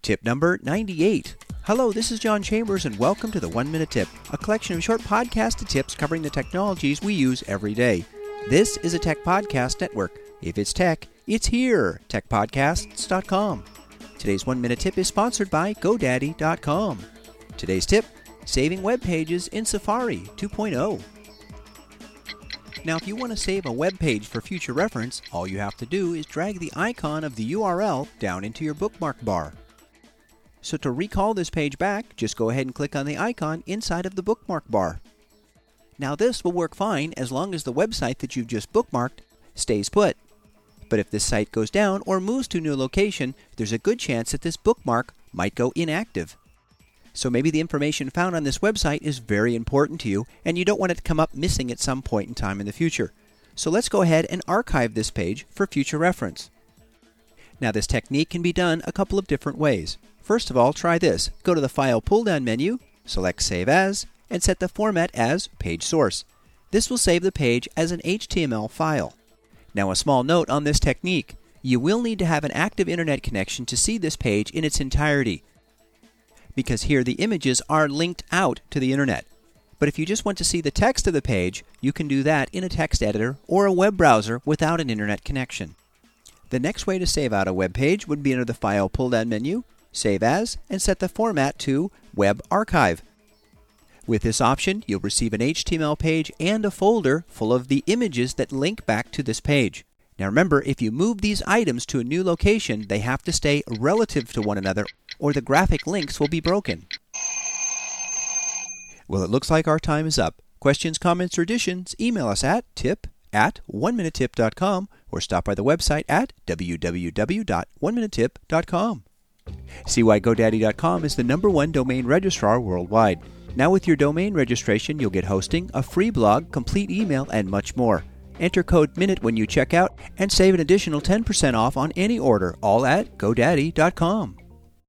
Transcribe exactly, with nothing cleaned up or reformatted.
Tip number ninety-eight. Hello, this is John Chambers and welcome to the One Minute Tip, a collection of short podcasted tips covering the technologies we use every day. This is a tech podcast network. If it's tech, it's here, tech podcasts dot com. Today's One Minute Tip is sponsored by GoDaddy dot com. Today's tip, saving web pages in Safari two point oh. Now, if you want to save a web page for future reference, all you have to do is drag the icon of the U R L down into your bookmark bar. So to recall this page back, just go ahead and click on the icon inside of the bookmark bar. Now this will work fine as long as the website that you've just bookmarked stays put. But if this site goes down or moves to a new location, there's a good chance that this bookmark might go inactive. So maybe the information found on this website is very important to you and you don't want it to come up missing at some point in time in the future. So let's go ahead and archive this page for future reference. Now this technique can be done a couple of different ways. First of all, try this. Go to the File pull-down menu, select Save As, and set the format as Page Source. This will save the page as an H T M L file. Now a small note on this technique. You will need to have an active internet connection to see this page in its entirety, because here the images are linked out to the internet. But if you just want to see the text of the page, you can do that in a text editor or a web browser without an internet connection. The next way to save out a web page would be under the File pull-down menu, Save As, and set the format to Web Archive. With this option, you'll receive an H T M L page and a folder full of the images that link back to this page. Now remember, if you move these items to a new location, they have to stay relative to one another, or the graphic links will be broken. Well, it looks like our time is up. Questions, comments, or additions, email us at tip at one minute tip dot com or stop by the website at w w w dot one minute tip dot com. See why GoDaddy dot com is the number one domain registrar worldwide. Now with your domain registration, you'll get hosting, a free blog, complete email, and much more. Enter code MINUTE when you check out and save an additional ten percent off on any order, all at GoDaddy dot com.